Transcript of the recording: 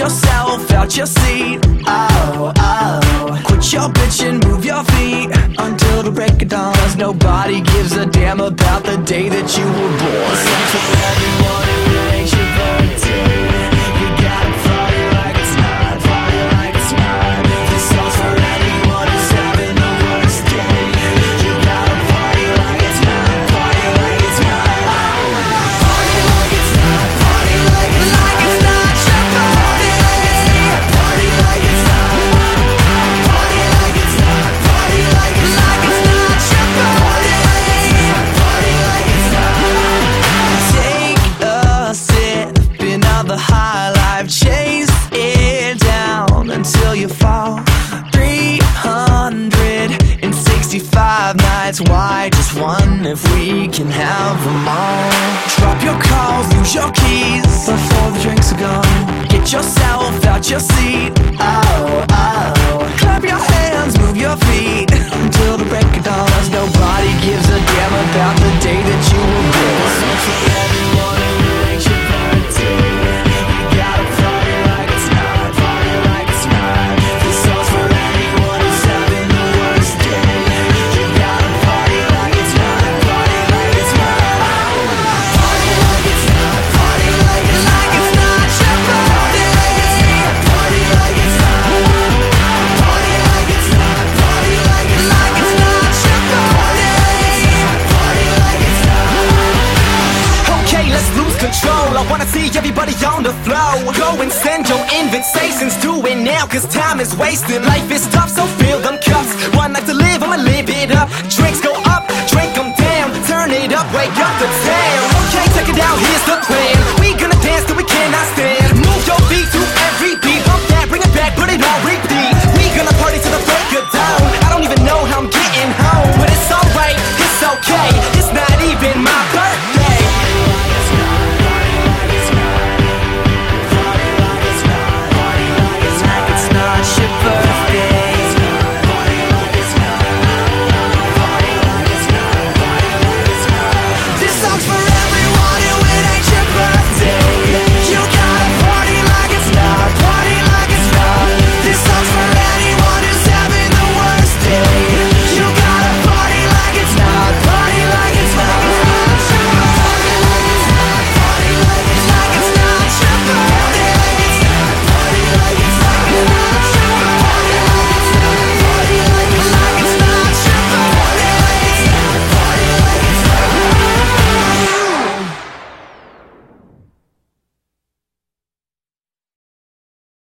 yourself out your seat. Oh, oh. Quit your bitching, move your feet until the break of dawn. 'Cause nobody gives a damn about the day that you were born. Sing for everyone who makes your birthday. You gotta party like it's not, party like it's not. This song's for anyone who's having the worst day. You gotta party like it's not, party like it's not. Party like it's not, party like it's not. Party like it's not, party like it's not. Party like it's not, party like it's not. Party like it's not, party like it's not. Take a sip, another high life, chase it down until you fall. 365 nights, why just one if we can have them all? Drop your calls, lose your keys before the drinks are gone. Get yourself out your seat. Oh, oh. Clap your hands, move your feet until the break of dawn. 'Cause nobody gives a damn about the day that you were born. So for everyone who makes your birthday, you gotta party like it's not, party like it's not. This song's for anyone who's having the worst day. You gotta party like it's not, party like it's not. Party like it's not, party like it's not. Party like it's not, party like it's not. Party like it's not, party like it's not. Party like it's not, party like it's not. Okay, let's lose control. I wanna see everybody on the floor. Go and send your invitations, do it now, 'cause time is wasted. Life is tough, so feel them